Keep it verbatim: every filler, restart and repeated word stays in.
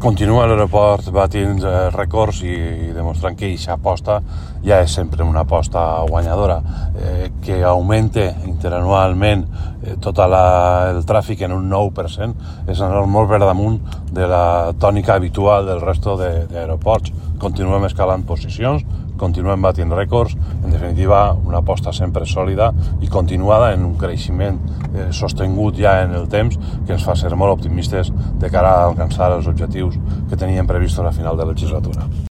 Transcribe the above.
Continua l'aeroport batint eh, rècords i, i demostrant que aquesta aposta ja és sempre una aposta guanyadora, eh, que augmente interanualment eh, tot la, el tràfic en un nou per cent és anar molt per damunt de la tònica habitual del resto de, d'aeroports. Continuem escalant posicions, continuem batint rècords, en definitiva una aposta sempre sòlida i continuada en un creixement eh, sostingut ja en el temps que ens fa ser molt optimistes de cara a alcançar els objectius que teníem previstos a final de legislatura.